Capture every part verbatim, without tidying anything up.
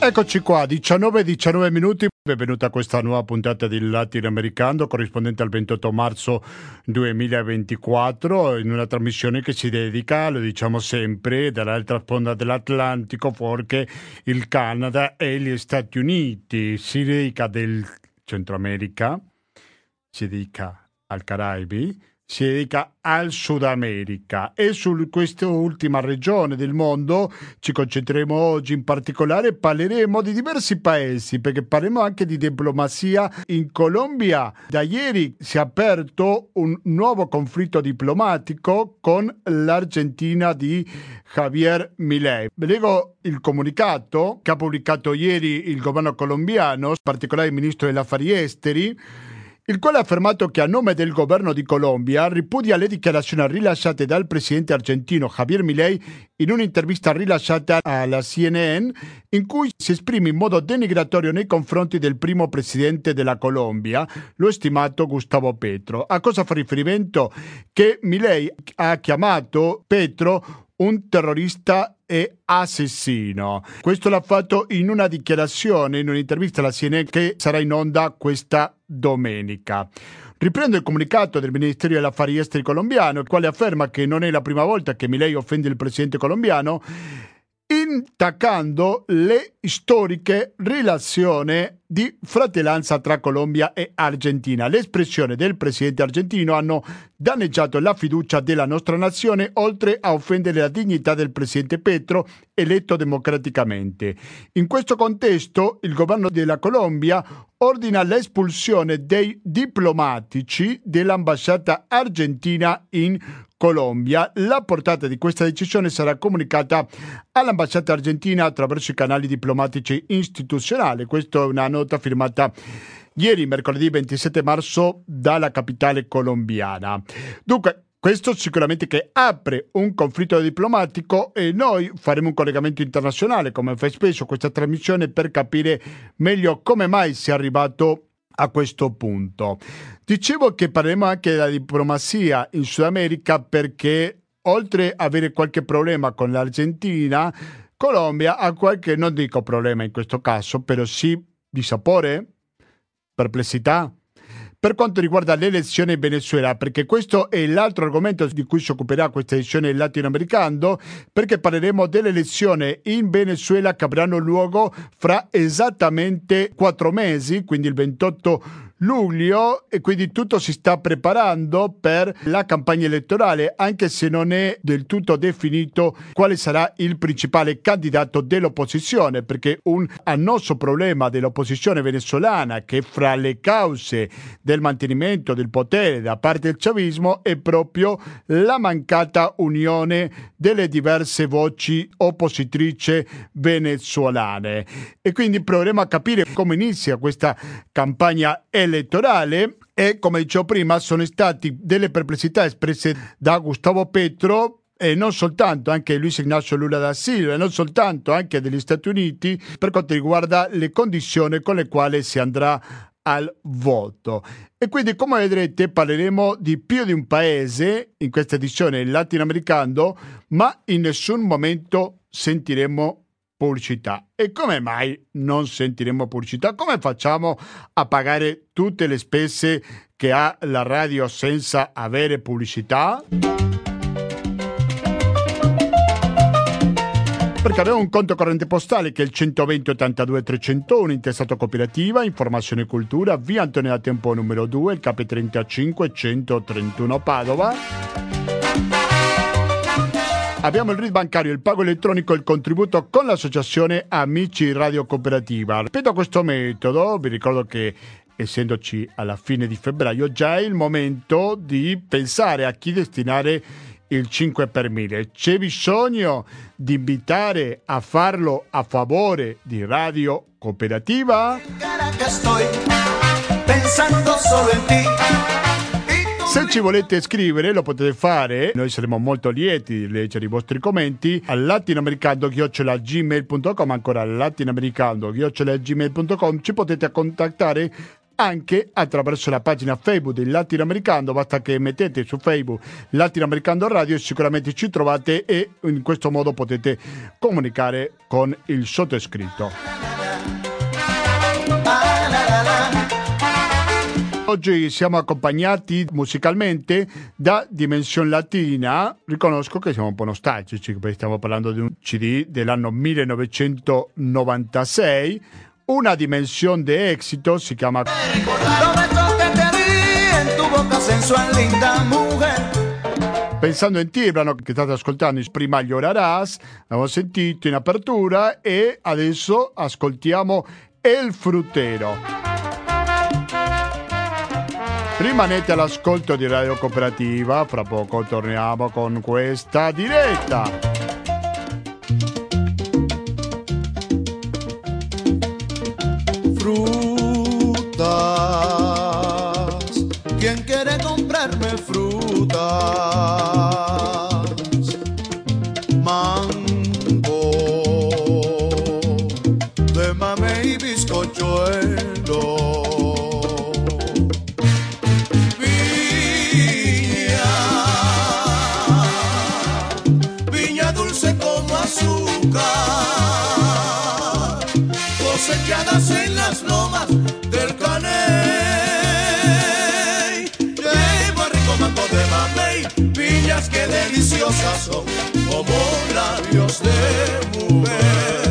Eccoci qua, diciannove e diciannove minuti, benvenuta a questa nuova puntata di Latinoamericano corrispondente al ventotto marzo duemilaventiquattro, in una trasmissione che si dedica, lo diciamo sempre, dall'altra sponda dell'Atlantico, fuorché il Canada e gli Stati Uniti, si dedica del Centro America, si dedica al Caraibi, si dedica al Sud America e su questa ultima regione del mondo ci concentreremo oggi. In particolare parleremo di diversi paesi, perché parleremo anche di diplomazia. In Colombia da ieri si è aperto un nuovo conflitto diplomatico con l'Argentina di Javier Milei. Leggo il comunicato che ha pubblicato ieri il governo colombiano, in particolare il ministro degli affari esteri, il quale ha affermato che a nome del governo di Colombia ripudia le dichiarazioni rilasciate dal presidente argentino Javier Milei in un'intervista rilasciata alla C N N, in cui si esprime in modo denigratorio nei confronti del primo presidente della Colombia, lo stimato Gustavo Petro. A cosa fa riferimento? Che Milei ha chiamato Petro un terrorista e assassino. Questo l'ha fatto in una dichiarazione, in un'intervista alla C N N che sarà in onda questa domenica. Riprendo il comunicato del Ministero degli Affari Esteri colombiano, il quale afferma che non è la prima volta che Milei offende il presidente colombiano, intaccando le storiche relazioni di fratellanza tra Colombia e Argentina. Le espressioni del presidente argentino hanno danneggiato la fiducia della nostra nazione, oltre a offendere la dignità del presidente Petro, eletto democraticamente. In questo contesto, il governo della Colombia ordina l'espulsione dei diplomatici dell'ambasciata argentina in Colombia. La portata di questa decisione sarà comunicata all'ambasciata argentina attraverso i canali diplomatici istituzionali. Questa è una nota firmata ieri, mercoledì ventisette marzo, dalla capitale colombiana. Dunque, questo sicuramente che apre un conflitto diplomatico e noi faremo un collegamento internazionale, come fa spesso questa trasmissione, per capire meglio come mai si è arrivato a questo punto. Dicevo che parleremo anche della diplomazia in Sud America, perché oltre ad avere qualche problema con l'Argentina, Colombia ha qualche, non dico problema in questo caso, però sì di sapore, perplessità, per quanto riguarda le elezioni in Venezuela, perché questo è l'altro argomento di cui si occuperà questa edizione latinoamericano, perché parleremo delle elezioni in Venezuela che avranno luogo fra esattamente quattro mesi, quindi il ventotto luglio, e quindi tutto si sta preparando per la campagna elettorale, anche se non è del tutto definito quale sarà il principale candidato dell'opposizione, perché un annoso problema dell'opposizione venezuelana, che fra le cause del mantenimento del potere da parte del chavismo è proprio la mancata unione delle diverse voci oppositrici venezuelane. E quindi proveremo a capire come inizia questa campagna elettorale e, come dicevo prima, sono state delle perplessità espresse da Gustavo Petro e non soltanto, anche Luis Ignacio Lula da Silva, e non soltanto, anche degli Stati Uniti, per quanto riguarda le condizioni con le quali si andrà al voto. E quindi, come vedrete, parleremo di più di un paese in questa edizione latinoamericano, ma in nessun momento sentiremo pubblicità. E come mai non sentiremo pubblicità? Come facciamo a pagare tutte le spese che ha la radio senza avere pubblicità? Perché abbiamo un conto corrente postale che è il centoventi ottantadue trecentouno, intestato Cooperativa, Informazione e Cultura, via Antonio da Tempo numero due, il K trentacinque centotrentuno Padova. Abbiamo il R I D bancario, il pago elettronico e il contributo con l'associazione Amici Radio Cooperativa. Ripeto questo metodo, vi ricordo che essendoci alla fine di febbraio già è il momento di pensare a chi destinare il cinque per mille. C'è bisogno di invitare a farlo a favore di Radio Cooperativa? Se ci volete scrivere lo potete fare, noi saremo molto lieti di leggere i vostri commenti al latinoamericano chiocciola gmail punto com, ancora latinoamericano chiocciola gmail punto com. Ci potete contattare anche attraverso la pagina Facebook del Latinoamericano. Basta che mettete su Facebook Latinoamericano Radio e sicuramente ci trovate, e in questo modo potete comunicare con il sottoscritto. Oggi siamo accompagnati musicalmente da Dimensione Latina. Riconosco che siamo un po' nostalgici perché stiamo parlando di un C D dell'anno millenovecentonovantasei. Una dimensione de éxito, si chiama Pensando in te, il brano che state ascoltando prima Llorarás, abbiamo sentito in apertura, e adesso ascoltiamo El Frutero. Rimanete all'ascolto di Radio Cooperativa, fra poco torniamo con questa diretta. Frutas, ¿quién quiere comprarme frutas? Mango, de mamey y bizcochuelo. Cosechadas en las lomas del Caney, llevo rico mango de mamey, piñas que deliciosas son como labios de mujer.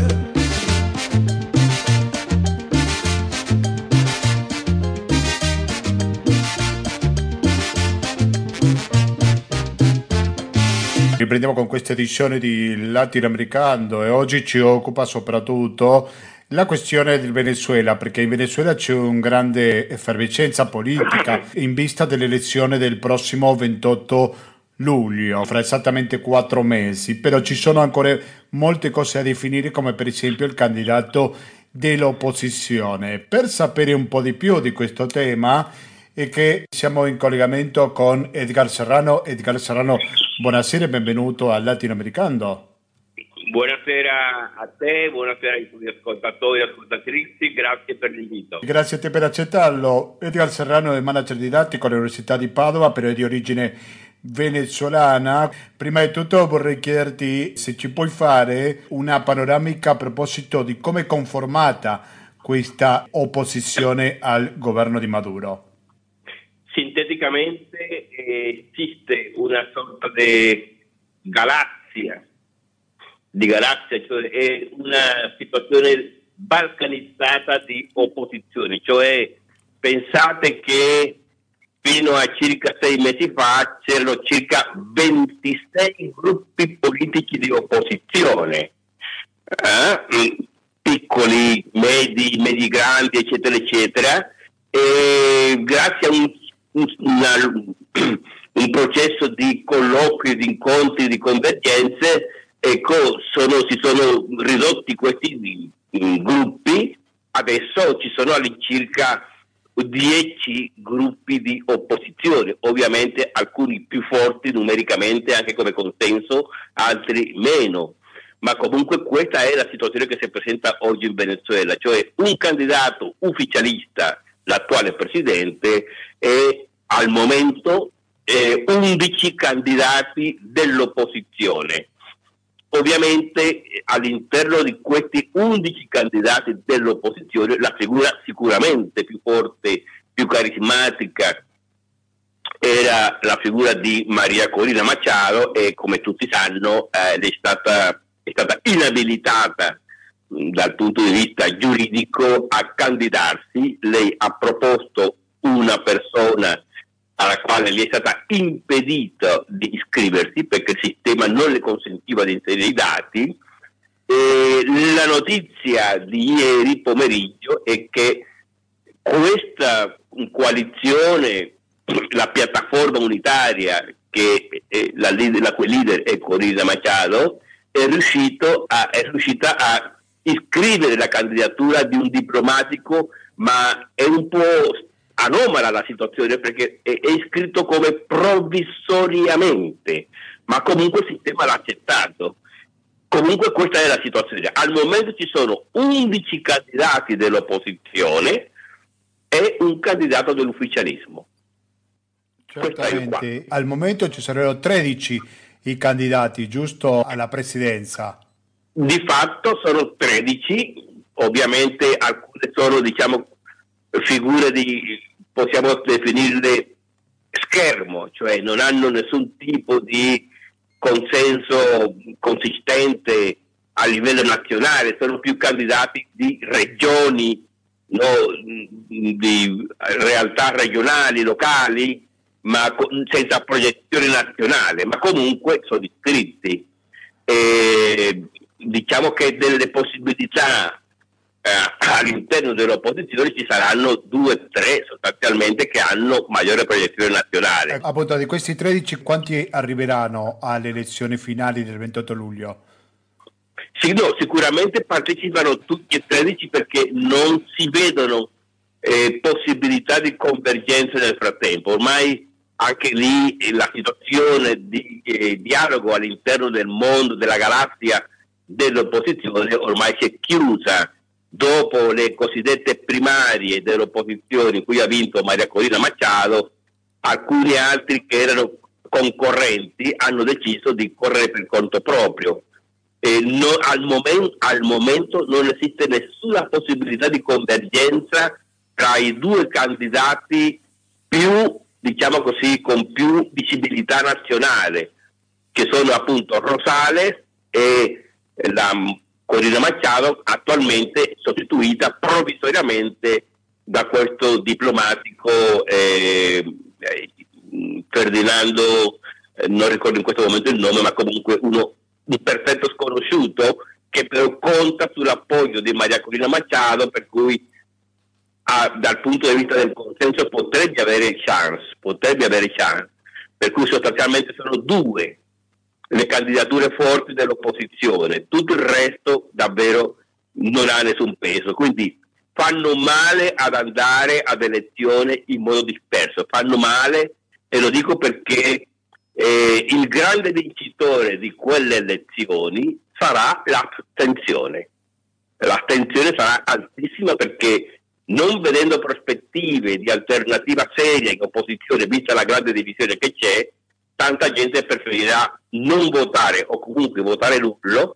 Riprendiamo con questa edizione di Latinoamericano e oggi ci occupa soprattutto la questione del Venezuela, perché in Venezuela c'è una grande effervescenza politica in vista dell'elezione del prossimo ventotto luglio, fra esattamente quattro mesi, però ci sono ancora molte cose da definire, come per esempio il candidato dell'opposizione. Per sapere un po' di più di questo tema e che siamo in collegamento con Edgar Serrano. Edgar Serrano, buonasera e benvenuto al Latinoamericano. Buonasera a te, buonasera ai tuoi ascoltatori e ascoltatrici, grazie per l'invito. Grazie a te per accettarlo. Edgar Serrano è manager didattico all'Università di Padova, però è di origine venezuelana. Prima di tutto vorrei chiederti se ci puoi fare una panoramica a proposito di come è conformata questa opposizione al governo di Maduro. Sinteticamente eh, esiste una sorta di galassia, di galassia, cioè è una situazione balcanizzata di opposizione, cioè pensate che fino a circa sei mesi fa c'erano circa ventisei gruppi politici di opposizione, eh? piccoli, medi, medi grandi, eccetera, eccetera, e grazie a un Una, un processo di colloqui, di incontri, di convergenze, ecco, sono, si sono ridotti questi gruppi. Adesso ci sono all'incirca dieci gruppi di opposizione, ovviamente alcuni più forti numericamente anche come consenso, altri meno, ma comunque questa è la situazione che si presenta oggi in Venezuela, cioè un candidato ufficialista, l'attuale presidente, e al momento eh, undici candidati dell'opposizione. Ovviamente all'interno di questi undici candidati dell'opposizione la figura sicuramente più forte, più carismatica era la figura di Maria Corina Machado, e come tutti sanno eh, è stata, è stata inabilitata dal punto di vista giuridico a candidarsi. Lei ha proposto una persona alla quale gli è stata impedito di iscriversi perché il sistema non le consentiva di inserire i dati. E la notizia di ieri pomeriggio è che questa coalizione, la piattaforma unitaria che è la, la cui leader è Corina Machado, è, riuscito a, è riuscita a iscrivere la candidatura di un diplomatico, ma è un po' anomala la situazione perché è, è iscritto come provvisoriamente, ma comunque il sistema l'ha accettato. Comunque questa è la situazione. Al momento ci sono undici candidati dell'opposizione è un candidato dell'ufficialismo. Certamente, al momento ci sarebbero tredici i candidati, giusto, alla presidenza. Di fatto sono tredici, ovviamente alcune sono, diciamo, figure di, possiamo definirle schermo, cioè non hanno nessun tipo di consenso consistente a livello nazionale, sono più candidati di regioni, no, di realtà regionali, locali, ma con, senza proiezione nazionale, ma comunque sono iscritti. E, diciamo che delle possibilità eh, all'interno dell'opposizione ci saranno due o tre sostanzialmente che hanno maggiore proiezione nazionale. Appunto, di questi tredici quanti arriveranno alle elezioni finali del ventotto luglio? Sì, no, sicuramente partecipano tutti e tredici perché non si vedono eh, possibilità di convergenza nel frattempo. Ormai anche lì eh, la situazione di eh, dialogo all'interno del mondo, della galassia dell'opposizione ormai si è chiusa dopo le cosiddette primarie dell'opposizione in cui ha vinto Maria Corina Machado. Alcuni altri che erano concorrenti hanno deciso di correre per conto proprio. Eh, no, al, moment, al momento non esiste nessuna possibilità di convergenza tra i due candidati più, diciamo così, con più visibilità nazionale, che sono appunto Rosales e la Corina Machado, attualmente sostituita provvisoriamente da questo diplomatico eh, eh, Ferdinando, eh, non ricordo in questo momento il nome, ma comunque uno un perfetto sconosciuto che però conta sull'appoggio di Maria Corina Machado, per cui ah, dal punto di vista del consenso potrebbe avere chance, potrebbe avere chance, per cui sostanzialmente sono due le candidature forti dell'opposizione, tutto il resto davvero non ha nessun peso, quindi fanno male ad andare ad elezioni in modo disperso, fanno male, e lo dico perché Eh, il grande vincitore di quelle elezioni sarà l'astensione. L'astensione sarà altissima perché, non vedendo prospettive di alternativa seria in opposizione, vista la grande divisione che c'è, tanta gente preferirà non votare o comunque votare nullo,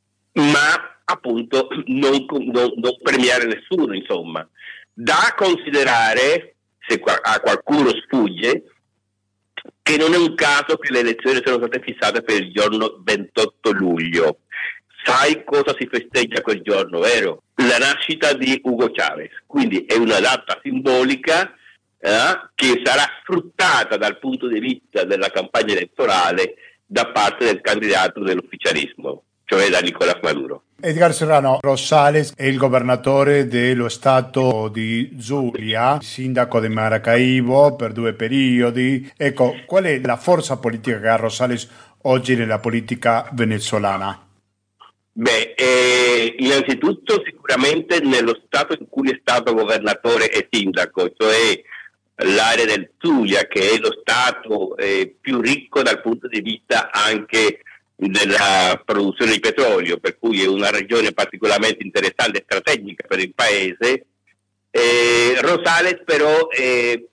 ma appunto non, non, non premiare nessuno, insomma. Da considerare, se a qualcuno sfugge, che non è un caso che le elezioni siano state fissate per il giorno ventotto luglio. Sai cosa si festeggia quel giorno, vero? La nascita di Hugo Chavez. Quindi è una data simbolica eh, che sarà sfruttata dal punto di vista della campagna elettorale da parte del candidato dell'ufficialismo, cioè da Nicolás Maduro. Edgar Serrano, Rosales è il governatore dello stato di Zulia, sindaco di Maracaibo per due periodi. Ecco, qual è la forza politica che ha Rosales oggi nella politica venezuelana? Beh, eh, innanzitutto sicuramente nello stato in cui è stato governatore e sindaco, cioè l'area del Zulia, che è lo stato eh, più ricco dal punto di vista anche della produzione di petrolio, per cui è una regione particolarmente interessante e strategica per il paese. Eh, Rosales però eh,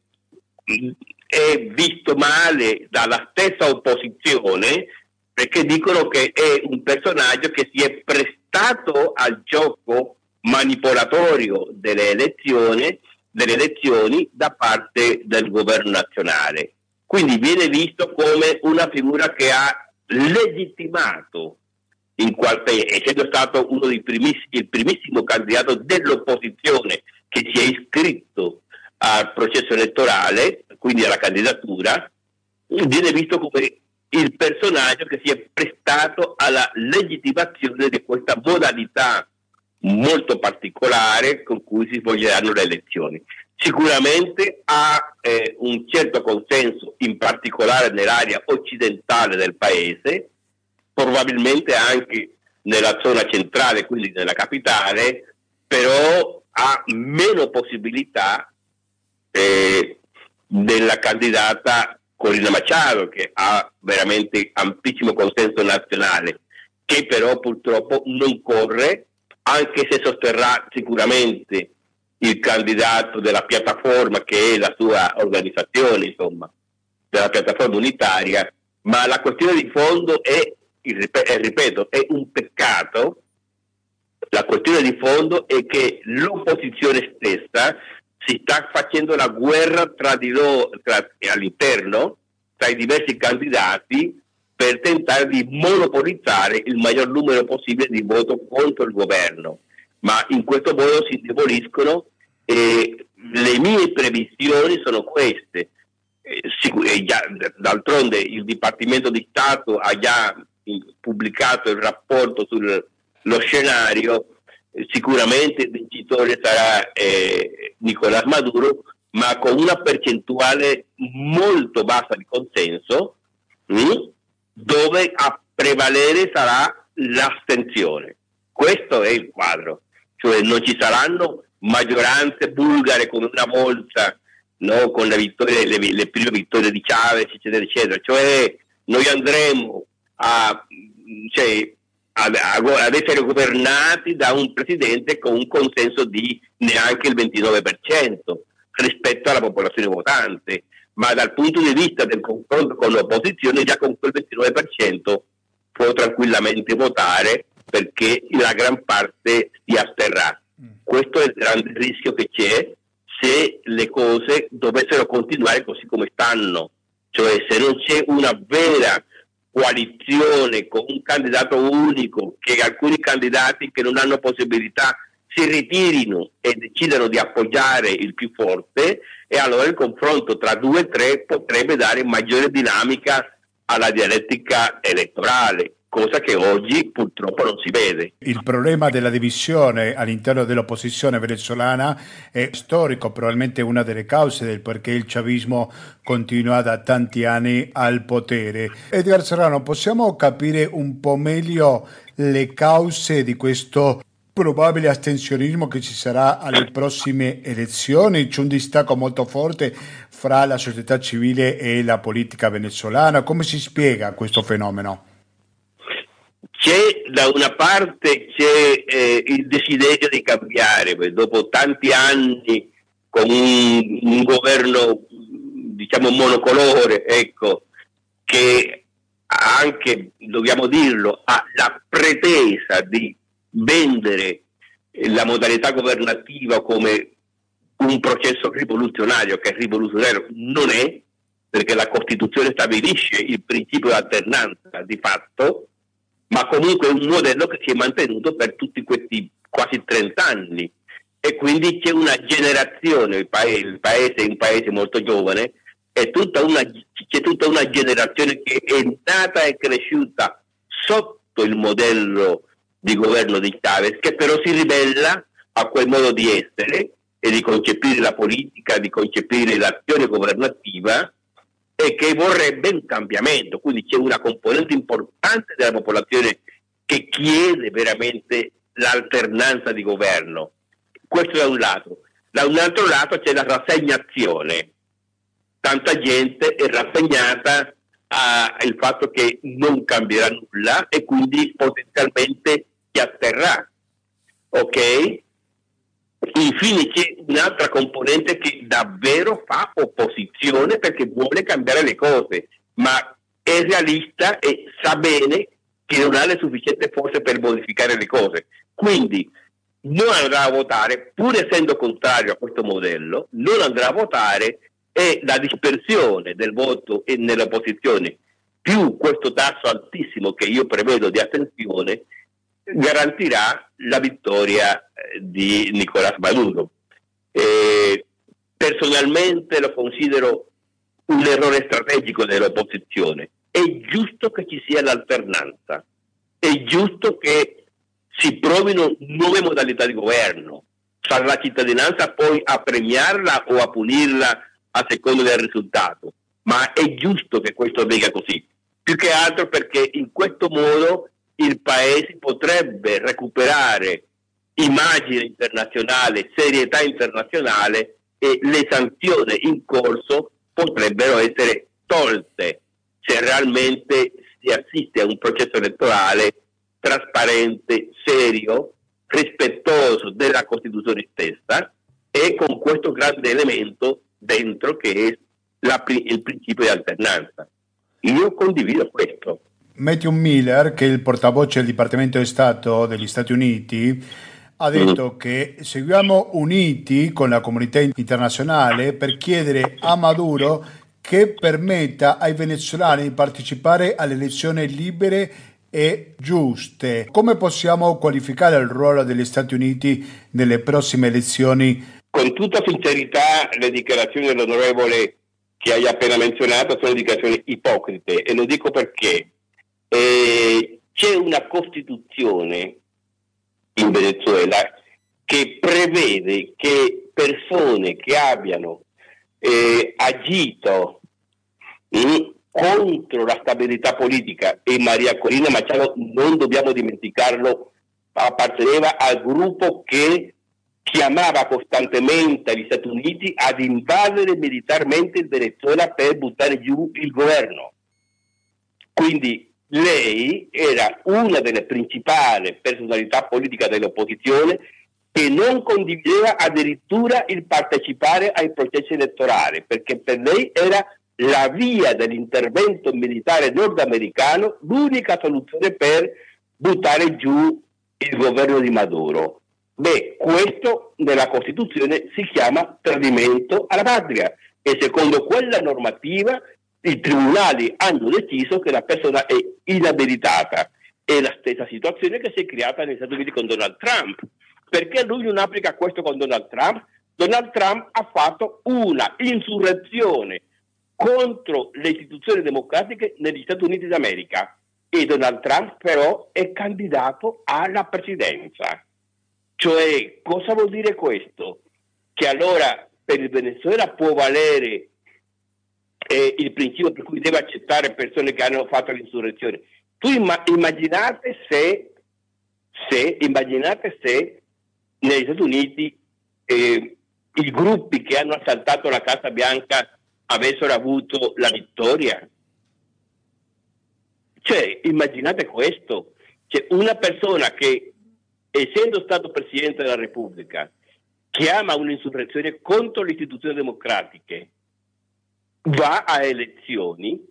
è visto male dalla stessa opposizione, perché dicono che è un personaggio che si è prestato al gioco manipolatorio delle elezioni, delle elezioni da parte del governo nazionale. Quindi viene visto come una figura che ha legittimato, in qualche, essendo stato uno dei primiss- il primissimo candidato dell'opposizione che si è iscritto al processo elettorale, quindi alla candidatura, viene visto come il personaggio che si è prestato alla legittimazione di questa modalità molto particolare con cui si svolgeranno le elezioni. Sicuramente ha eh, un certo consenso, in particolare nell'area occidentale del paese, probabilmente anche nella zona centrale, quindi nella capitale, però ha meno possibilità eh, della candidata Corina Machado, che ha veramente ampissimo consenso nazionale, che però purtroppo non corre, anche se sosterrà sicuramente il candidato della piattaforma che è la sua organizzazione, insomma, della piattaforma unitaria, ma la questione di fondo è, ripeto, è un peccato. La questione di fondo è che l'opposizione stessa si sta facendo la guerra tra di loro, tra, all'interno, tra i diversi candidati, per tentare di monopolizzare il maggior numero possibile di voto contro il governo. Ma in questo modo si indeboliscono e le mie previsioni sono queste. Eh, sicur- eh, già, d'altronde il Dipartimento di Stato ha già pubblicato il rapporto sullo scenario. Eh, sicuramente il vincitore sarà eh, Nicolás Maduro, ma con una percentuale molto bassa di consenso, mh, dove a prevalere sarà l'astensione. Questo è il quadro, cioè non ci saranno maggioranze bulgare come una volta, no, con le vittorie, le, le prime vittorie di Chavez, eccetera, eccetera. Cioè noi andremo a, cioè, a, a, ad essere governati da un presidente con un consenso di neanche il ventinove per cento rispetto alla popolazione votante, ma dal punto di vista del confronto con l'opposizione già con quel ventinove per cento può tranquillamente votare, perché la gran parte si asterrà. Questo è il grande rischio che c'è se le cose dovessero continuare così come stanno, cioè se non c'è una vera coalizione con un candidato unico, che alcuni candidati che non hanno possibilità si ritirino e decidano di appoggiare il più forte, e allora il confronto tra due e tre potrebbe dare maggiore dinamica alla dialettica elettorale, cosa che oggi purtroppo non si vede. Il problema della divisione all'interno dell'opposizione venezuelana è storico, probabilmente una delle cause del perché il chavismo continua da tanti anni al potere. Edgar Serrano, possiamo capire un po' meglio le cause di questo probabile astensionismo che ci sarà alle prossime elezioni? C'è un distacco molto forte fra la società civile e la politica venezuelana. Come si spiega questo fenomeno? C'è da una parte c'è eh, il desiderio di cambiare, poi dopo tanti anni con un, un governo diciamo monocolore, ecco, che anche, dobbiamo dirlo, ha la pretesa di vendere la modalità governativa come un processo rivoluzionario, che rivoluzionario non è, perché la Costituzione stabilisce il principio di alternanza di fatto, ma comunque è un modello che si è mantenuto per tutti questi quasi trenta anni, e quindi c'è una generazione, il paese, il paese è un paese molto giovane, è tutta una, c'è tutta una generazione che è nata e cresciuta sotto il modello di governo di Chavez, che però si ribella a quel modo di essere e di concepire la politica, di concepire l'azione governativa, e che vorrebbe un cambiamento. Quindi c'è una componente importante della popolazione che chiede veramente l'alternanza di governo. Questo da un lato. Da un altro lato c'è la rassegnazione. Tanta gente è rassegnata al fatto che non cambierà nulla e quindi potenzialmente si atterrà. Ok? Infine c'è un'altra componente che davvero fa opposizione perché vuole cambiare le cose, ma è realista e sa bene che non ha le sufficienti forze per modificare le cose. Quindi non andrà a votare, pur essendo contrario a questo modello, non andrà a votare, e la dispersione del voto nell'opposizione più questo tasso altissimo che io prevedo di astensione garantirà la vittoria di Nicolás Maduro. Eh, personalmente lo considero un errore strategico dell'opposizione. È giusto che ci sia l'alternanza, è giusto che si provino nuove modalità di governo. Sarà la cittadinanza poi a premiarla o a punirla a seconda del risultato, ma è giusto che questo avvenga così, più che altro perché in questo modo il paese potrebbe recuperare immagine internazionale, serietà internazionale, e le sanzioni in corso potrebbero essere tolte se realmente si assiste a un processo elettorale trasparente, serio, rispettoso della Costituzione stessa, e con questo grande elemento dentro che è la, il principio di alternanza. Io condivido questo. Matthew Miller, che è il portavoce del Dipartimento di Stato degli Stati Uniti, ha detto mm. che seguiamo uniti con la comunità internazionale per chiedere a Maduro che permetta ai venezuelani di partecipare alle elezioni libere e giuste. Come possiamo qualificare il ruolo degli Stati Uniti nelle prossime elezioni? Con tutta sincerità, le dichiarazioni dell'onorevole che hai appena menzionato sono dichiarazioni ipocrite, e lo dico perché eh, c'è una Costituzione in Venezuela che prevede che persone che abbiano eh, agito mh, contro la stabilità politica, e Maria Corina Machado, non dobbiamo dimenticarlo, apparteneva al gruppo che chiamava costantemente gli Stati Uniti ad invadere militarmente il Venezuela per buttare giù il governo. Quindi lei era una delle principali personalità politiche dell'opposizione che non condivideva addirittura il partecipare ai processi elettorali, perché per lei era la via dell'intervento militare nordamericano l'unica soluzione per buttare giù il governo di Maduro. Beh, questo nella Costituzione si chiama tradimento alla patria, e secondo quella normativa i tribunali hanno deciso che la persona è inabilitata. È la stessa situazione che si è creata negli Stati Uniti con Donald Trump. Perché lui non applica questo con Donald Trump? Donald Trump ha fatto una insurrezione contro le istituzioni democratiche negli Stati Uniti d'America, e Donald Trump però è candidato alla presidenza. Cioè, cosa vuol dire questo? Che allora per il Venezuela può valere eh, il principio per cui deve accettare persone che hanno fatto l'insurrezione. Tu imma- immaginate se, se, immaginate se negli Stati Uniti eh, i gruppi che hanno assaltato la Casa Bianca avessero avuto la vittoria. Cioè, immaginate questo. Cioè, una persona che, essendo stato Presidente della Repubblica, chiama un'insurrezione contro le istituzioni democratiche, va a elezioni,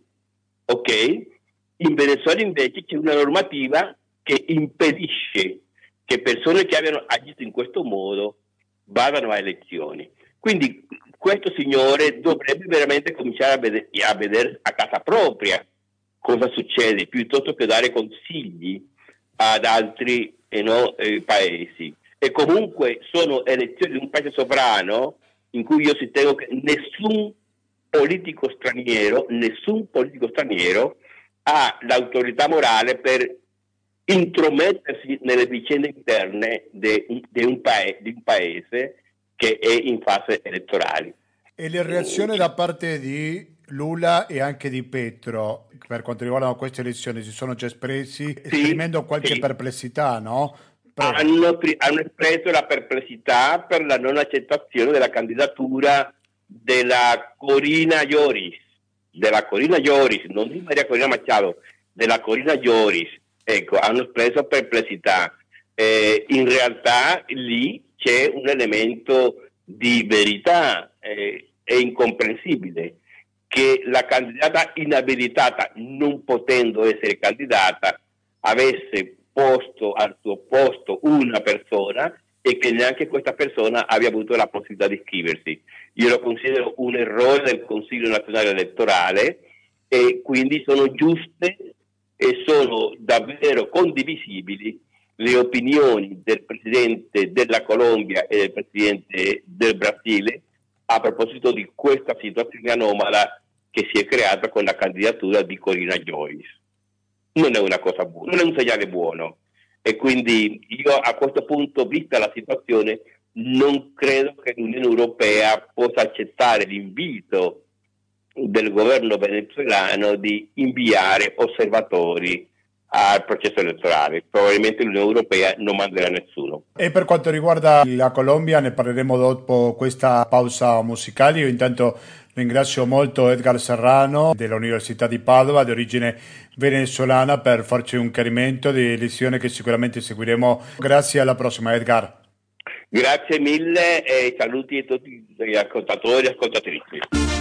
ok? In Venezuela invece c'è una normativa che impedisce che persone che abbiano agito in questo modo vadano a elezioni. Quindi questo signore dovrebbe veramente cominciare a vedere, a vedere a casa propria cosa succede, piuttosto che dare consigli ad altri eh no, eh, paesi. E comunque sono elezioni di un paese sovrano in cui io sostengo che nessun politico straniero, nessun politico straniero ha l'autorità morale per intromettersi nelle vicende interne di un, paese, di un paese che è in fase elettorale. E le reazioni da parte di Lula e anche di Petro per quanto riguarda queste elezioni si sono già espressi, sì, esprimendo qualche sì. perplessità, no? Hanno, hanno espresso la perplessità per la non accettazione della candidatura della Corina Lloris, della Corina Lloris, non di Maria Corina Machado, della Corina Lloris. Ecco, hanno espresso perplessità. Eh, in realtà lì c'è un elemento di verità, eh, è incomprensibile che la candidata inabilitata, non potendo essere candidata, avesse posto al suo posto una persona e che neanche questa persona abbia avuto la possibilità di iscriversi. Io lo considero un errore del Consiglio Nazionale Elettorale, e quindi sono giuste e sono davvero condivisibili le opinioni del Presidente della Colombia e del Presidente del Brasile a proposito di questa situazione anomala che si è creata con la candidatura di Corina Lloris. Non è una cosa buona, non è un segnale buono, e quindi io a questo punto, vista la situazione, non credo che l'Unione Europea possa accettare l'invito del governo venezuelano di inviare osservatori al processo elettorale. Probabilmente l'Unione Europea non manderà nessuno. E per quanto riguarda la Colombia ne parleremo dopo questa pausa musicale. Io intanto ringrazio molto Edgar Serrano dell'Università di Padova, di origine venezuelana, per farci un chiarimento di lezione che sicuramente seguiremo. Grazie, alla prossima Edgar. Grazie mille e saluti a tutti gli ascoltatori e ascoltatrici.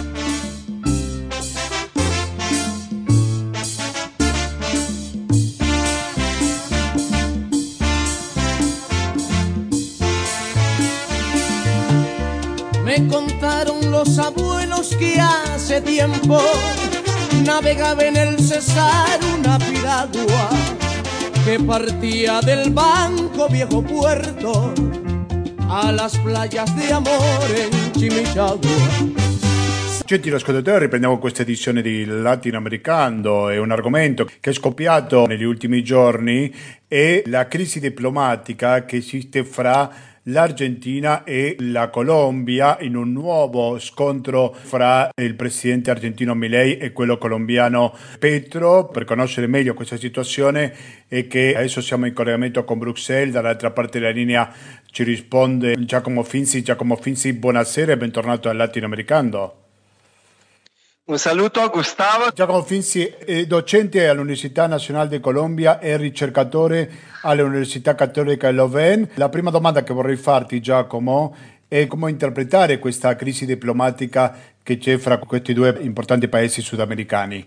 Me contaron los abuelos que hace tiempo navegaba en el Cesar una piragua que partía del Banco Viejo Puerto a las playas de amor en Chimichagua. Gentili ascoltatori, riprendiamo questa edizione di Latinoamericano. È un argomento che è scoppiato negli ultimi giorni, è la crisi diplomatica che esiste fra l'Argentina e la Colombia in un nuovo scontro fra il presidente argentino Milei e quello colombiano Petro. Per conoscere meglio questa situazione è che adesso siamo in collegamento con Bruxelles, dall'altra parte della linea ci risponde Giacomo Finzi. Giacomo Finzi, buonasera e bentornato al Latinoamericano. Un saluto a Gustavo. Giacomo Finzi è docente all'Università Nazionale di Colombia e ricercatore all'Università Cattolica di Louvain. La prima domanda che vorrei farti, Giacomo, è come interpretare questa crisi diplomatica che c'è fra questi due importanti paesi sudamericani.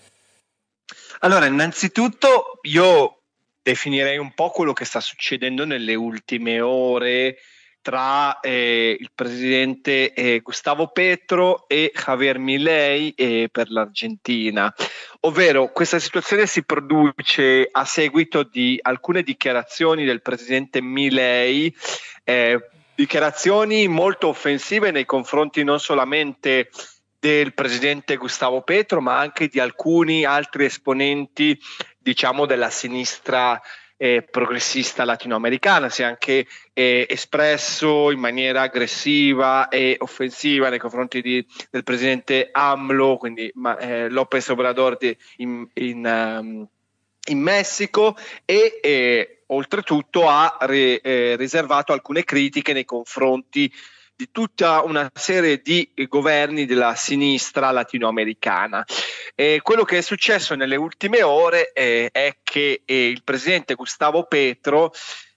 Allora, innanzitutto io definirei un po' quello che sta succedendo nelle ultime ore tra eh, il presidente eh, Gustavo Petro e Javier Milei eh, per l'Argentina. Ovvero, questa situazione si produce a seguito di alcune dichiarazioni del presidente Milei, eh, dichiarazioni molto offensive nei confronti non solamente del presidente Gustavo Petro, ma anche di alcuni altri esponenti, diciamo, della sinistra Eh, progressista latinoamericana. Si è anche eh, espresso in maniera aggressiva e offensiva nei confronti di, del presidente AMLO, quindi ma, eh, López Obrador di, in, in, um, in Messico, e eh, oltretutto ha re, eh, riservato alcune critiche nei confronti di tutta una serie di governi della sinistra latinoamericana. Eh, quello che è successo nelle ultime ore eh, è che eh, il presidente Gustavo Petro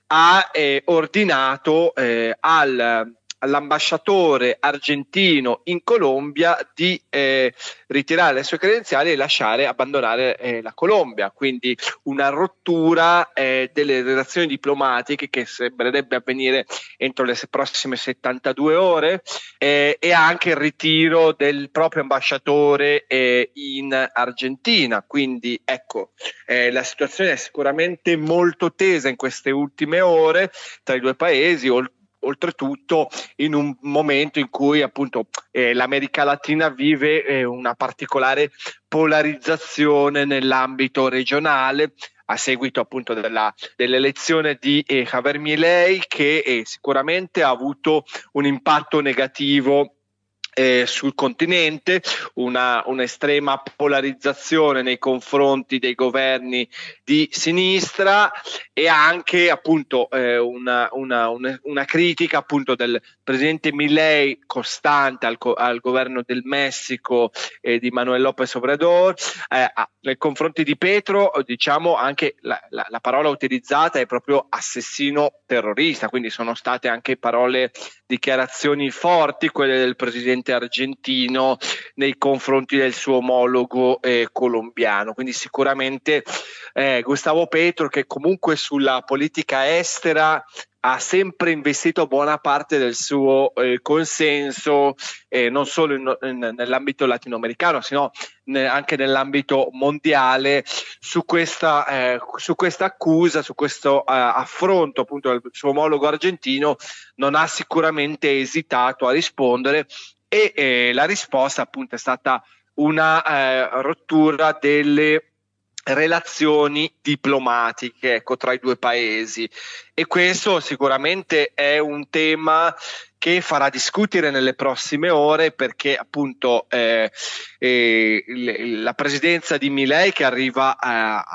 ha eh, ordinato eh, al, all'ambasciatore argentino in Colombia di eh, ritirare le sue credenziali e lasciare abbandonare eh, la Colombia, quindi una rottura eh, delle relazioni diplomatiche che sembrerebbe avvenire entro le prossime settantadue ore eh, e anche il ritiro del proprio ambasciatore eh, in Argentina. Quindi ecco, eh, la situazione è sicuramente molto tesa in queste ultime ore tra i due paesi, oltre oltretutto in un momento in cui appunto eh, l'America Latina vive eh, una particolare polarizzazione nell'ambito regionale a seguito appunto della, dell'elezione di eh, Javier Milei, che eh, sicuramente ha avuto un impatto negativo Eh, sul continente, una un'estrema polarizzazione nei confronti dei governi di sinistra e anche appunto eh, una, una, una, una critica appunto del presidente Milei costante al, al governo del Messico e eh, di Manuel López Obrador. Eh, nei confronti di Petro, diciamo, anche la, la, la parola utilizzata è proprio assassino terrorista, quindi sono state anche parole, dichiarazioni forti quelle del presidente argentino nei confronti del suo omologo eh, colombiano. Quindi sicuramente eh, Gustavo Petro, che comunque sulla politica estera ha sempre investito buona parte del suo eh, consenso, eh, non solo in, in, nell'ambito latinoamericano, sino ne, anche nell'ambito mondiale, su questa, eh, su questa accusa, su questo eh, affronto appunto del suo omologo argentino, non ha sicuramente esitato a rispondere e eh, la risposta appunto è stata una eh, rottura delle relazioni diplomatiche, ecco, tra i due paesi, e questo sicuramente è un tema che farà discutere nelle prossime ore, perché appunto eh, eh, la presidenza di Milei, che arriva a, a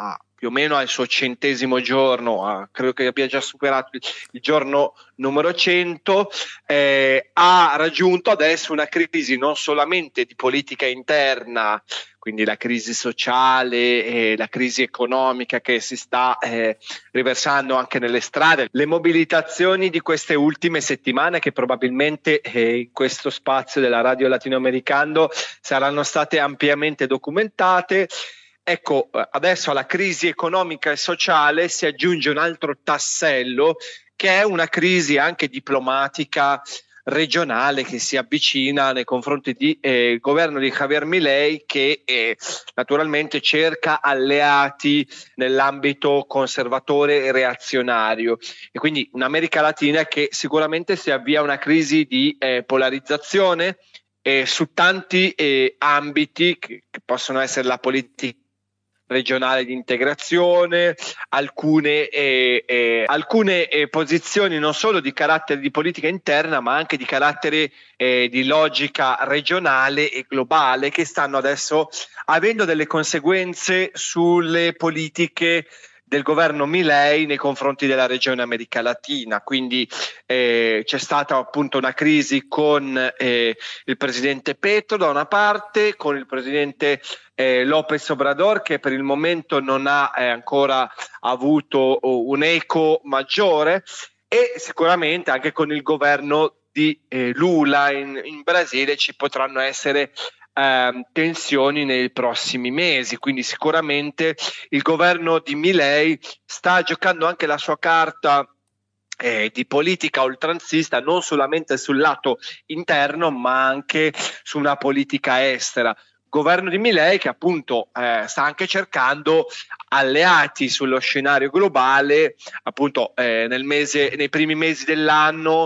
più o meno al suo centesimo giorno, ah, credo che abbia già superato il, il giorno numero cento, eh, ha raggiunto adesso una crisi non solamente di politica interna, quindi la crisi sociale e la crisi economica che si sta eh, riversando anche nelle strade, le mobilitazioni di queste ultime settimane che probabilmente eh, in questo spazio della radio latinoamericano saranno state ampiamente documentate. Ecco, adesso alla crisi economica e sociale si aggiunge un altro tassello, che è una crisi anche diplomatica regionale che si avvicina nei confronti del eh, governo di Javier Milei, che eh, naturalmente cerca alleati nell'ambito conservatore e reazionario, e quindi un'America Latina che sicuramente si avvia a una crisi di eh, polarizzazione eh, su tanti eh, ambiti che, che possono essere la politica regionale di integrazione, alcune, eh, eh, alcune eh, posizioni non solo di carattere di politica interna, ma anche di carattere eh, di logica regionale e globale, che stanno adesso avendo delle conseguenze sulle politiche del governo Milei nei confronti della regione America Latina. Quindi eh, c'è stata appunto una crisi con eh, il presidente Petro da una parte, con il presidente eh, López Obrador, che per il momento non ha eh, ancora avuto un eco maggiore, e sicuramente anche con il governo di eh, Lula in, in Brasile ci potranno essere Eh, tensioni nei prossimi mesi. Quindi sicuramente il governo di Milei sta giocando anche la sua carta eh, di politica oltranzista, non solamente sul lato interno ma anche su una politica estera. Governo di Milei che appunto eh, sta anche cercando alleati sullo scenario globale. Appunto eh, nel mese, nei primi mesi dell'anno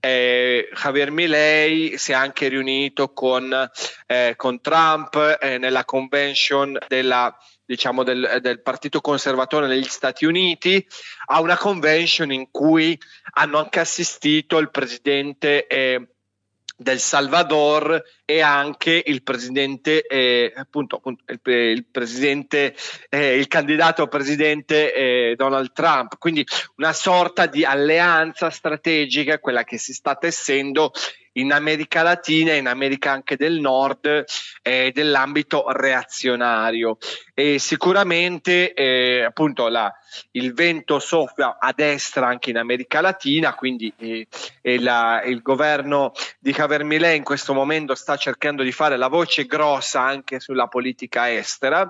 eh, Javier Milei si è anche riunito con, eh, con Trump eh, nella convention della diciamo del, del Partito Conservatore negli Stati Uniti, a una convention in cui hanno anche assistito il presidente eh, del Salvador e anche il presidente eh, appunto, appunto il, il presidente eh, il candidato presidente eh, Donald Trump. Quindi una sorta di alleanza strategica, quella che si sta tessendo in America Latina e in America anche del Nord, eh, dell'ambito reazionario. E sicuramente eh, appunto la, il vento soffia a destra anche in America Latina, quindi eh, e la, il governo di Javier Milei in questo momento sta cercando di fare la voce grossa anche sulla politica estera.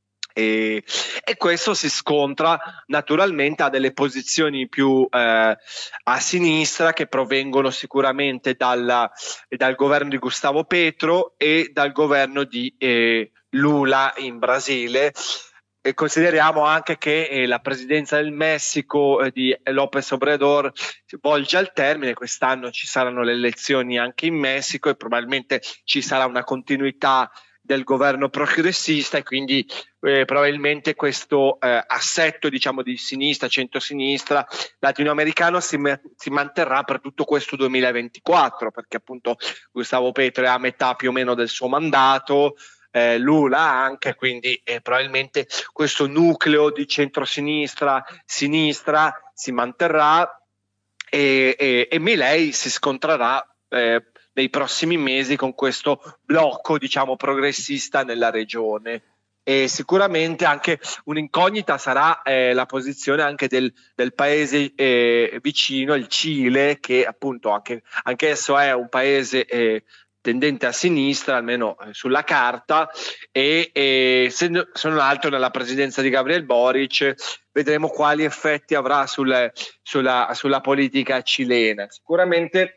E, e questo si scontra naturalmente a delle posizioni più eh, a sinistra, che provengono sicuramente dalla, dal governo di Gustavo Petro e dal governo di eh, Lula in Brasile. E consideriamo anche che eh, la presidenza del Messico eh, di López Obrador si volge al termine. Quest'anno ci saranno le elezioni anche in Messico e probabilmente ci sarà una continuità del governo progressista, e quindi eh, probabilmente questo eh, assetto diciamo di sinistra, centrosinistra latinoamericano si, me- si manterrà per tutto questo duemilaventiquattro, perché appunto Gustavo Petro è a metà più o meno del suo mandato, eh, Lula anche, quindi eh, probabilmente questo nucleo di centrosinistra, sinistra si manterrà, e, e, e Milei si scontrerà eh, nei prossimi mesi con questo blocco diciamo progressista nella regione. E sicuramente anche un'incognita sarà eh, la posizione anche del, del paese eh, vicino, il Cile, che appunto anche, anche esso è un paese eh, tendente a sinistra, almeno eh, sulla carta, e, e se, se non altro nella presidenza di Gabriel Boric vedremo quali effetti avrà sul, sulla, sulla politica cilena. Sicuramente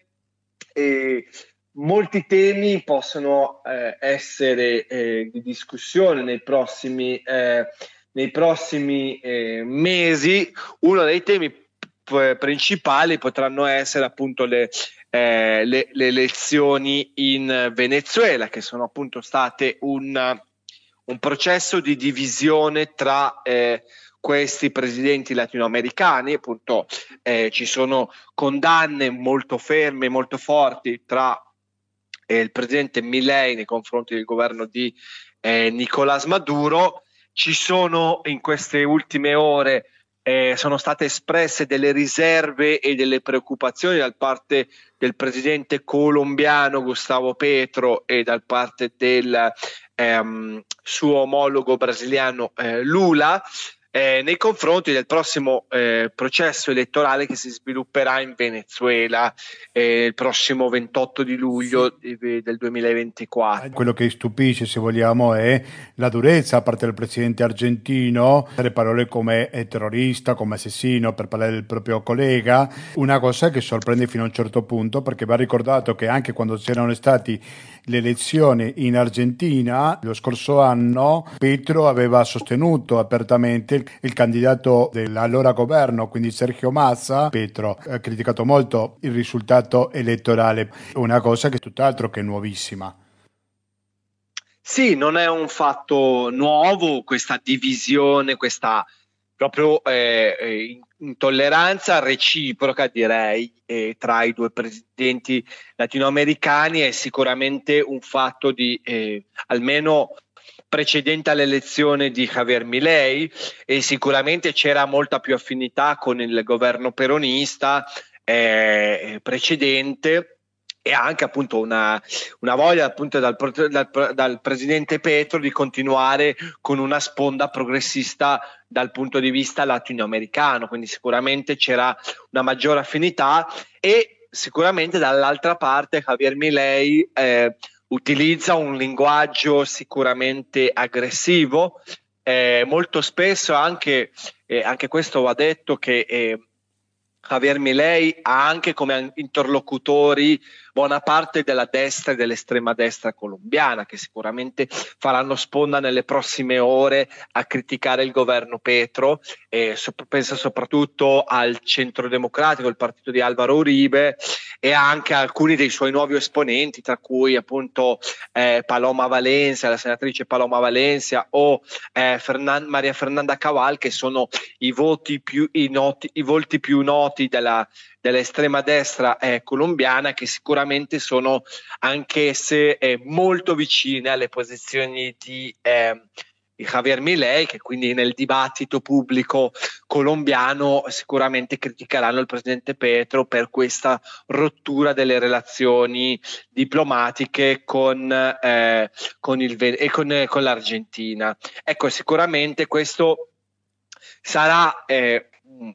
E molti temi possono eh, essere eh, di discussione nei prossimi, eh, nei prossimi eh, mesi. Uno dei temi p- principali potranno essere appunto le, eh, le, le elezioni in Venezuela, che sono appunto state un, un processo di divisione tra eh, questi presidenti latinoamericani. Appunto eh, ci sono condanne molto ferme, molto forti tra eh, il presidente Milei nei confronti del governo di eh, Nicolás Maduro, ci sono in queste ultime ore eh, sono state espresse delle riserve e delle preoccupazioni da parte del presidente colombiano Gustavo Petro e da parte del ehm, suo omologo brasiliano eh, Lula eh, nei confronti del prossimo eh, processo elettorale che si svilupperà in Venezuela eh, il prossimo ventotto di luglio sì. di, del duemilaventiquattro. Quello che stupisce, se vogliamo, è la durezza da parte del presidente argentino, le parole come terrorista, come assassino, per parlare del proprio collega, una cosa che sorprende fino a un certo punto, perché va ricordato che anche quando c'erano stati le elezioni in Argentina lo scorso anno, Petro aveva sostenuto apertamente il, il candidato dell'allora governo, quindi Sergio Massa. Petro ha criticato molto il risultato elettorale, una cosa che è tutt'altro che nuovissima. Sì, non è un fatto nuovo questa divisione, questa proprio eh, intolleranza reciproca, direi, eh, tra i due presidenti latinoamericani. È sicuramente un fatto di eh, almeno precedente all'elezione di Javier Milei, e sicuramente c'era molta più affinità con il governo peronista eh, precedente, e anche appunto una, una voglia appunto dal, dal, dal presidente Petro di continuare con una sponda progressista dal punto di vista latinoamericano, quindi sicuramente c'era una maggiore affinità. E sicuramente dall'altra parte Javier Milei eh, utilizza un linguaggio sicuramente aggressivo, eh, molto spesso anche, eh, anche questo va detto che eh, Javier Milei ha anche come interlocutori buona parte della destra e dell'estrema destra colombiana, che sicuramente faranno sponda nelle prossime ore a criticare il governo Petro, e so, penso soprattutto al Centro Democratico, il partito di Álvaro Uribe, e anche a alcuni dei suoi nuovi esponenti, tra cui appunto eh, Paloma Valencia, la senatrice Paloma Valencia, o eh, Fernan- Maria Fernanda Cabal, che sono i voti più i noti, i volti più noti della dell'estrema destra eh, colombiana, che sicuramente sono anch'esse eh, molto vicine alle posizioni di, eh, di Javier Milei, che quindi nel dibattito pubblico colombiano sicuramente criticheranno il presidente Petro per questa rottura delle relazioni diplomatiche con, eh, con, il, e con, eh, con l'Argentina. Ecco, sicuramente questo sarà eh,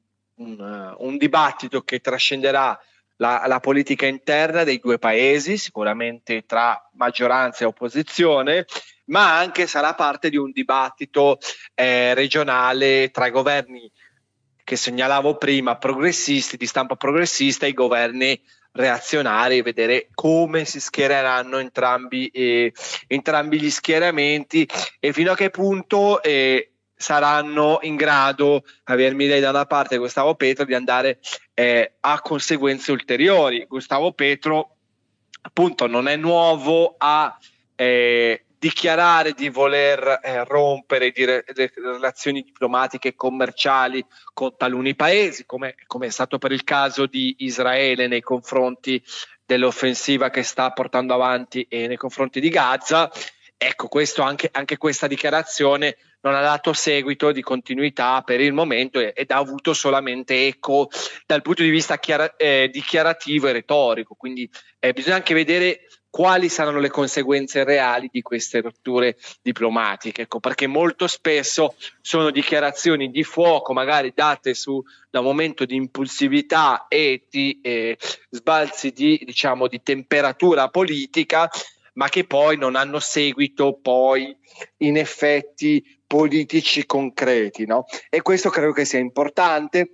Un, un dibattito che trascenderà la, la politica interna dei due paesi, sicuramente tra maggioranza e opposizione, ma anche sarà parte di un dibattito eh, regionale tra i governi che segnalavo prima, progressisti, di stampo progressista, e i governi reazionari, vedere come si schiereranno entrambi, eh, entrambi gli schieramenti e fino a che punto eh, saranno in grado, Javier Milei da una parte e Gustavo Petro, di andare eh, a conseguenze ulteriori. Gustavo Petro appunto non è nuovo a eh, dichiarare di voler eh, rompere di re- le relazioni diplomatiche e commerciali con taluni paesi, come, come è stato per il caso di Israele nei confronti dell'offensiva che sta portando avanti e nei confronti di Gaza. Ecco, questo anche, anche questa dichiarazione non ha dato seguito di continuità per il momento ed ha avuto solamente eco dal punto di vista chiara, eh, dichiarativo e retorico, quindi eh, bisogna anche vedere quali saranno le conseguenze reali di queste rotture diplomatiche, ecco, perché molto spesso sono dichiarazioni di fuoco, magari date su da un momento di impulsività e di eh, sbalzi di, diciamo, di temperatura politica, ma che poi non hanno seguito poi in effetti politici concreti, no? E questo credo che sia importante.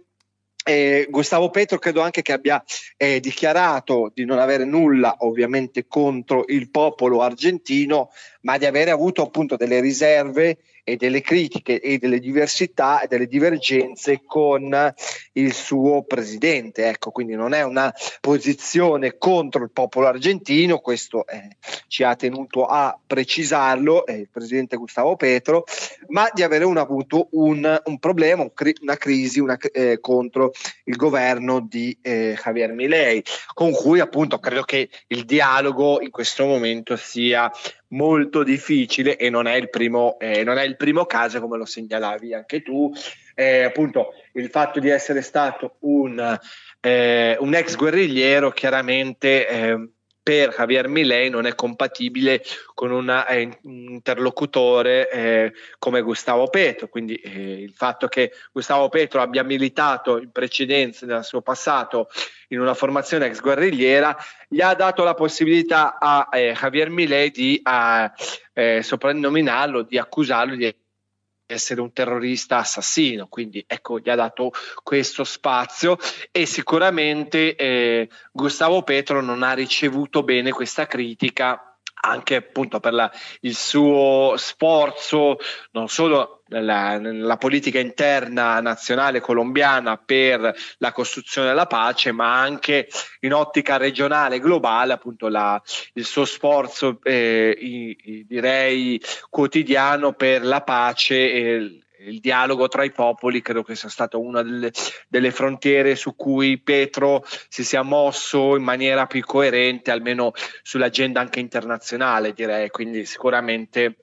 Eh, Gustavo Petro credo anche che abbia eh, dichiarato di non avere nulla ovviamente contro il popolo argentino, ma di avere avuto appunto delle riserve e delle critiche e delle diversità e delle divergenze con il suo presidente. Ecco, quindi non è una posizione contro il popolo argentino, questo eh, ci ha tenuto a precisarlo eh, il presidente Gustavo Petro, ma di avere un, avuto un, un problema, un cri- una crisi una, eh, contro il governo di eh, Javier Milei, con cui appunto credo che il dialogo in questo momento sia molto difficile, e non è il primo, eh, non è il primo caso, come lo segnalavi anche tu. Eh, appunto il fatto di essere stato un, eh, un ex guerrigliero chiaramente eh, per Javier Milei non è compatibile con una, eh, un interlocutore eh, come Gustavo Petro, quindi eh, il fatto che Gustavo Petro abbia militato in precedenza nel suo passato in una formazione ex guerrigliera gli ha dato la possibilità a eh, Javier Milei di a, eh, soprannominarlo, di accusarlo di essere un terrorista assassino, quindi ecco, gli ha dato questo spazio, e sicuramente eh, Gustavo Petro non ha ricevuto bene questa critica, anche appunto per la, il suo sforzo non solo nella, nella politica interna nazionale colombiana per la costruzione della pace, ma anche in ottica regionale e globale, appunto la, il suo sforzo eh, i, i, direi quotidiano per la pace e il dialogo tra i popoli. Credo che sia stata una delle, delle frontiere su cui Petro si sia mosso in maniera più coerente, almeno sull'agenda anche internazionale, direi. Quindi sicuramente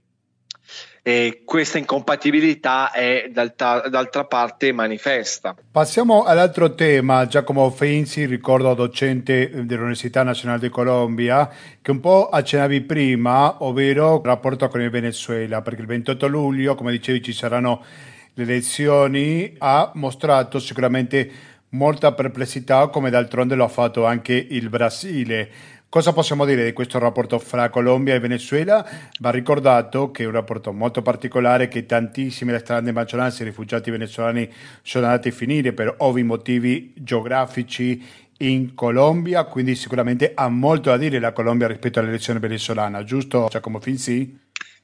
eh, questa incompatibilità è d'altra, d'altra parte manifesta. Passiamo all'altro tema. Giacomo Finzi, ricordo docente dell'Università Nazionale di Colombia, che un po' accennavi prima, ovvero il rapporto con il Venezuela, perché il ventotto luglio, come dicevi, ci saranno le elezioni, ha mostrato sicuramente molta perplessità, come d'altronde lo ha fatto anche il Brasile. Cosa possiamo dire di questo rapporto fra Colombia e Venezuela? Va ricordato che è un rapporto molto particolare, che tantissime, la stragrande maggioranza dei rifugiati venezuelani sono andati a finire per ovvi motivi geografici in Colombia, quindi sicuramente ha molto da dire la Colombia rispetto all'elezione venezuelana, giusto Giacomo Finzi?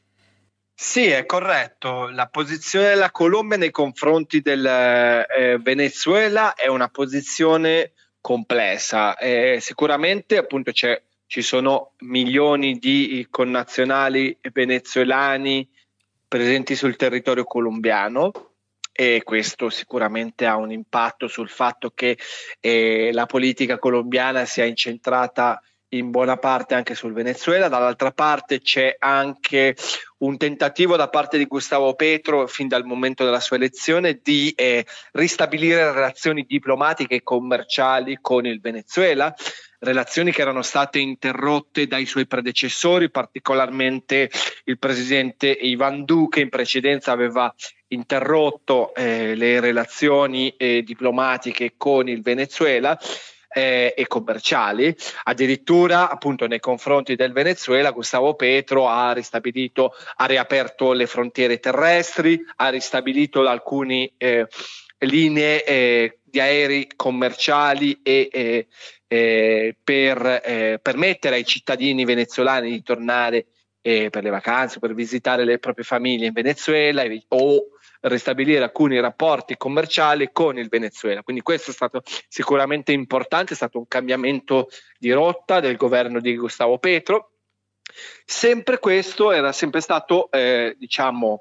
Sì, è corretto. La posizione della Colombia nei confronti del eh, Venezuela è una posizione complessa. Eh, sicuramente appunto c'è, ci sono milioni di connazionali venezuelani presenti sul territorio colombiano, e questo sicuramente ha un impatto sul fatto che eh, la politica colombiana sia incentrata in buona parte anche sul Venezuela. Dall'altra parte c'è anche un tentativo da parte di Gustavo Petro, fin dal momento della sua elezione, di eh, ristabilire relazioni diplomatiche e commerciali con il Venezuela, relazioni che erano state interrotte dai suoi predecessori, particolarmente il presidente Iván Duque in precedenza aveva interrotto eh, le relazioni eh, diplomatiche con il Venezuela Eh, e commerciali. Addirittura appunto nei confronti del Venezuela Gustavo Petro ha ristabilito, ha riaperto le frontiere terrestri, ha ristabilito alcune eh, linee eh, di aerei commerciali e eh, eh, per eh, permettere ai cittadini venezuelani di tornare eh, per le vacanze, per visitare le proprie famiglie in Venezuela o ristabilire alcuni rapporti commerciali con il Venezuela. Quindi questo è stato sicuramente importante, è stato un cambiamento di rotta del governo di Gustavo Petro. Sempre questo era sempre stato eh, diciamo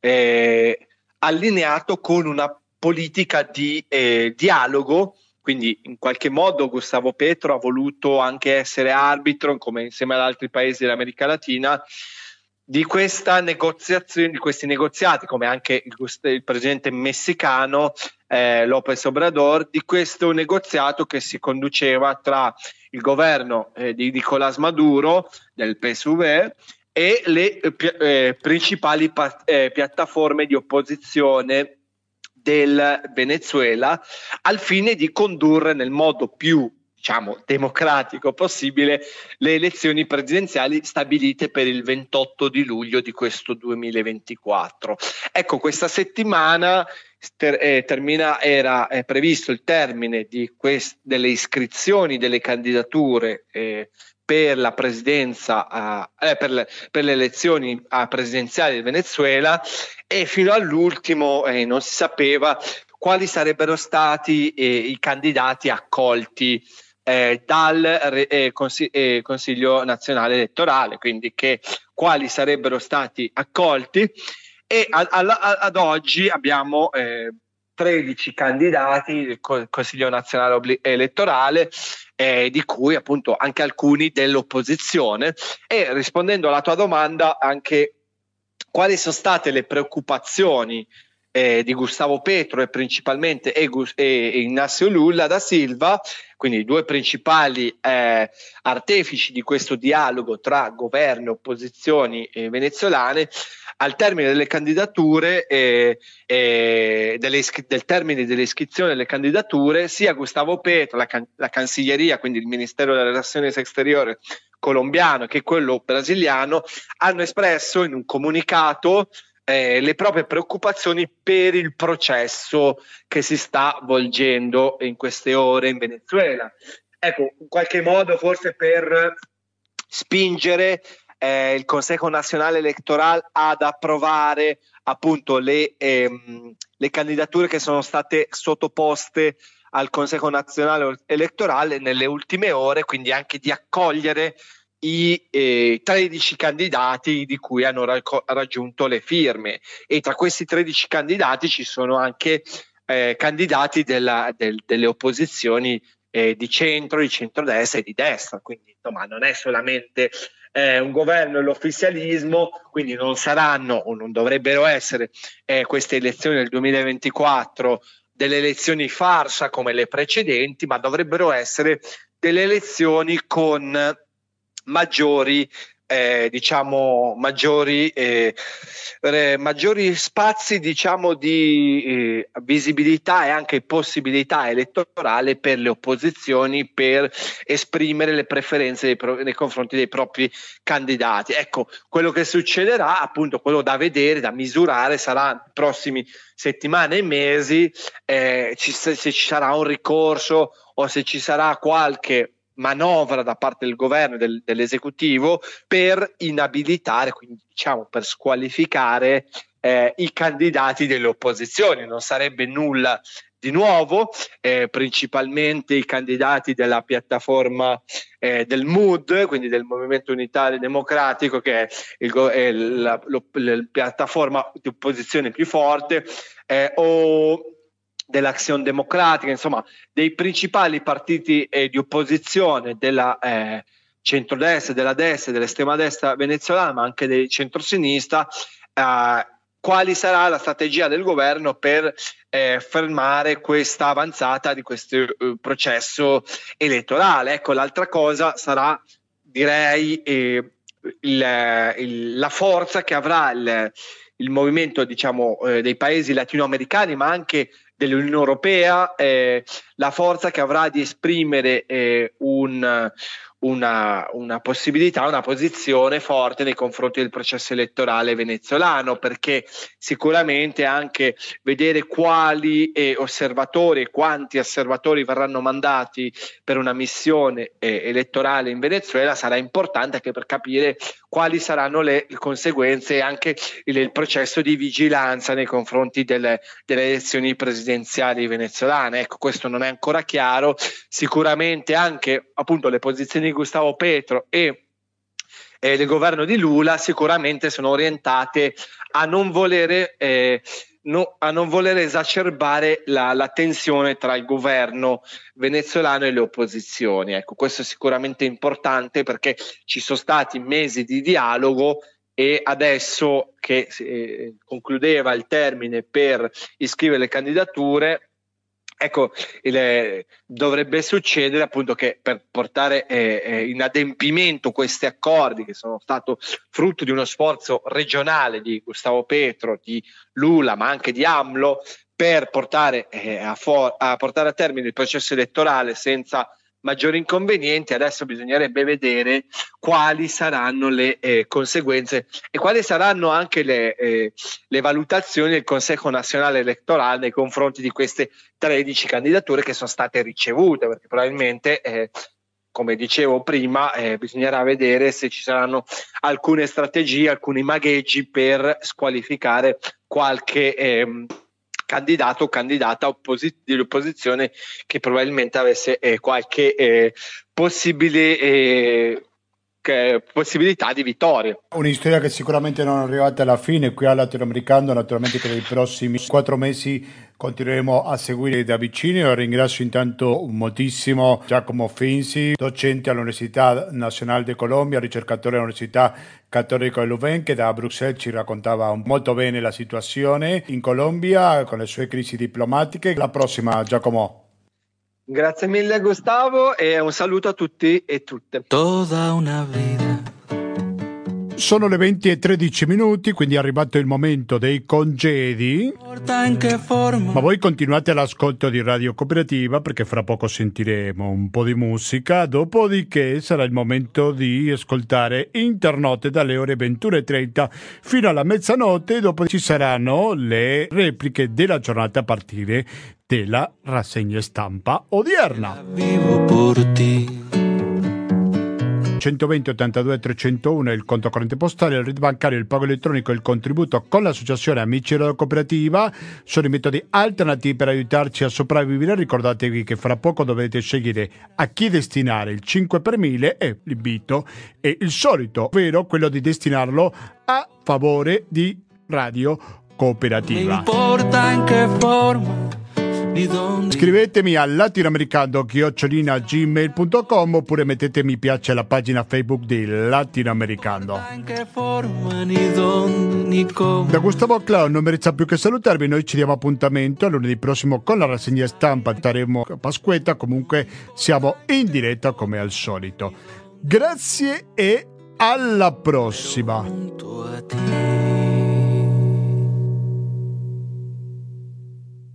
eh, allineato con una politica di eh, dialogo, quindi in qualche modo Gustavo Petro ha voluto anche essere arbitro, come insieme ad altri paesi dell'America Latina, di questa negoziazione, di questi negoziati, come anche il, il presidente messicano eh, López Obrador, di questo negoziato che si conduceva tra il governo eh, di Nicolás Maduro del P S U V e le eh, principali pa- eh, piattaforme di opposizione del Venezuela, al fine di condurre nel modo più diciamo democratico possibile le elezioni presidenziali stabilite per il ventotto di luglio di questo duemilaventiquattro. Ecco, questa settimana ter- eh, termina, era eh, previsto il termine di quest- delle iscrizioni delle candidature eh, per la presidenza eh, per, le, per le elezioni a presidenziali del Venezuela, e fino all'ultimo eh, non si sapeva quali sarebbero stati eh, i candidati accolti Eh, dal eh, consi- eh, Consiglio Nazionale Elettorale, quindi che quali sarebbero stati accolti, e a- a- ad oggi abbiamo eh, tredici candidati del Consiglio nazionale elettorale, eh, di cui appunto anche alcuni dell'opposizione. E rispondendo alla tua domanda, anche quali sono state le preoccupazioni eh, di Gustavo Petro e principalmente e, e Inácio Lula da Silva, quindi i due principali eh, artefici di questo dialogo tra governo e opposizioni eh, venezuelane, al termine delle candidature eh, eh, delle iscri- del termine delle iscrizioni delle candidature, sia Gustavo Petro, la, can- la Cancelleria, quindi il Ministero delle Relazioni Exteriores colombiano, che quello brasiliano, hanno espresso in un comunicato eh, le proprie preoccupazioni per il processo che si sta volgendo in queste ore in Venezuela. Ecco, in qualche modo forse per spingere eh, il Consejo Nacional Electoral ad approvare appunto le, ehm, le candidature che sono state sottoposte al Consejo Nazionale Elettorale nelle ultime ore, quindi anche di accogliere i eh, tredici candidati di cui hanno racco- raggiunto le firme, e tra questi tredici candidati ci sono anche eh, candidati della, del, delle opposizioni eh, di centro, di centrodestra e di destra, quindi insomma non è solamente eh, un governo e l'ufficialismo, quindi non saranno o non dovrebbero essere eh, queste elezioni del duemilaventiquattro delle elezioni farsa come le precedenti, ma dovrebbero essere delle elezioni con maggiori eh, diciamo maggiori eh, eh, maggiori spazi diciamo di eh, visibilità e anche possibilità elettorale per le opposizioni per esprimere le preferenze nei, pro- nei confronti dei propri candidati. Ecco, quello che succederà, appunto quello da vedere, da misurare, sarà nei prossimi settimane e mesi eh, ci, se ci sarà un ricorso o se ci sarà qualche manovra da parte del governo e del, dell'esecutivo per inabilitare, quindi diciamo per squalificare eh, i candidati delle opposizioni. Non sarebbe nulla di nuovo, eh, principalmente i candidati della piattaforma eh, del M U D, quindi del Movimento Unitario Democratico, che è, il, è la, lo, la piattaforma di opposizione più forte, eh, o dell'Azione Democratica, insomma dei principali partiti eh, di opposizione della eh, centrodestra, della destra e dell'estrema destra venezuelana, ma anche del centrosinistra. Eh, quali sarà la strategia del governo per eh, fermare questa avanzata di questo eh, processo elettorale? Ecco, l'altra cosa sarà, direi, eh, il, il, la forza che avrà il, il movimento, diciamo, eh, dei paesi latinoamericani, ma anche dell'Unione Europea, eh, la forza che avrà di esprimere eh, un, una, una possibilità, una posizione forte nei confronti del processo elettorale venezuelano, perché sicuramente anche vedere quali eh, osservatori e quanti osservatori verranno mandati per una missione eh, elettorale in Venezuela sarà importante anche per capire quali saranno le conseguenze e anche il, il processo di vigilanza nei confronti delle, delle elezioni presidenziali venezuelane. Ecco, questo non è ancora chiaro. Sicuramente anche appunto le posizioni di Gustavo Petro e eh, il governo di Lula sicuramente sono orientate a non volere eh, No, a non voler esacerbare la, la tensione tra il governo venezuelano e le opposizioni. Ecco, questo è sicuramente importante perché ci sono stati mesi di dialogo e adesso che eh, concludeva il termine per iscrivere le candidature, ecco, il, dovrebbe succedere appunto che per portare eh, in adempimento questi accordi che sono stato frutto di uno sforzo regionale di Gustavo Petro, di Lula, ma anche di AMLO, per portare, eh, a, for- a portare a termine il processo elettorale senza maggiori inconvenienti. Adesso bisognerebbe vedere quali saranno le eh, conseguenze e quali saranno anche le, eh, le valutazioni del Consejo Nazionale Elettorale nei confronti di queste tredici candidature che sono state ricevute, perché probabilmente eh, come dicevo prima eh, bisognerà vedere se ci saranno alcune strategie, alcuni magheggi per squalificare qualche eh, candidato o candidata opposi- dell'opposizione che probabilmente avesse eh, qualche eh, possibile eh, che possibilità di vittoria. Una storia che sicuramente non è arrivata alla fine qui al latinoamericano, naturalmente per i prossimi quattro mesi continueremo a seguire da vicino. Io ringrazio intanto moltissimo Giacomo Finzi, docente all'Università Nazionale di Colombia, ricercatore all'Università Cattolica di Louvain, che da Bruxelles ci raccontava molto bene la situazione in Colombia con le sue crisi diplomatiche. Alla prossima, Giacomo. Grazie mille Gustavo e un saluto a tutti e tutte. Toda una vida. Sono le venti e tredici minuti, quindi è arrivato il momento dei congedi. Ma voi continuate all'ascolto di Radio Cooperativa perché fra poco sentiremo un po' di musica, dopodiché sarà il momento di ascoltare Internotte dalle ore ventuno e trenta fino alla mezzanotte, dopo ci saranno le repliche della giornata a partire della rassegna stampa odierna. Vivo por ti. centoventi ottantadue trecentouno è il conto corrente postale, il R I D bancario, il pago elettronico e il contributo con l'associazione Amici della Cooperativa sono i metodi alternativi per aiutarci a sopravvivere. Ricordatevi che fra poco dovete scegliere a chi destinare il cinque per mille e l'invito è il solito, ovvero quello di destinarlo a favore di Radio Cooperativa. Non importa in che forma. Scrivetemi a latinoamericano chiocciola gmail punto com oppure mettete mi piace alla pagina Facebook di Latinoamericano. Da Gustavo Clown non mi resta più che salutarvi. Noi ci diamo appuntamento a lunedì prossimo con la rassegna stampa. Staremo a Pasquetta, comunque siamo in diretta come al solito. Grazie e alla prossima.